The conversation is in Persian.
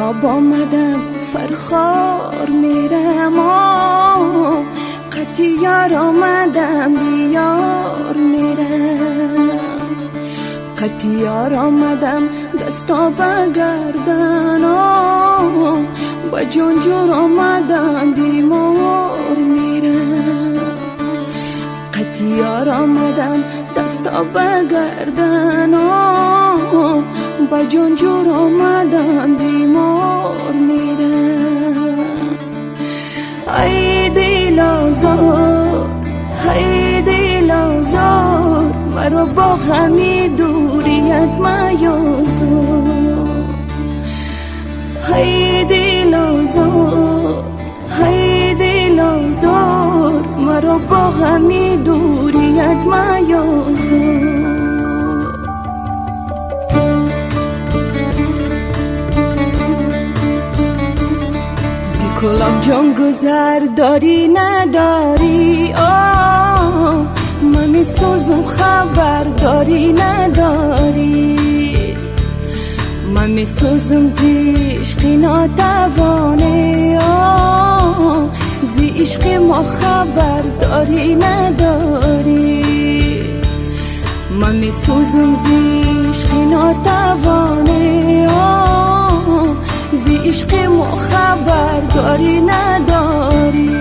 خواب آمدم فرخار میرم قطی یار آمدم بیار میرم قطی یار آمدم دستا بگردن با جونجور آمدم بیمار میرم قطی یار آمدم دستا بگردن با جونجور آمدم بیمار میرم ای دل آزار ای دل آزار مرا با غمی دوریت میازار ای دل آزار ای دل آزار مرا با غمی دوریت میازار کلام جان گذر داری نداری من میسوزم خبر داری نداری من میسوزم زی عشقی ناتوانه زی عشق ما خبر داری نداری من میسوزم زی عشقی ناتوانه زی عشق ما خبر داری نداری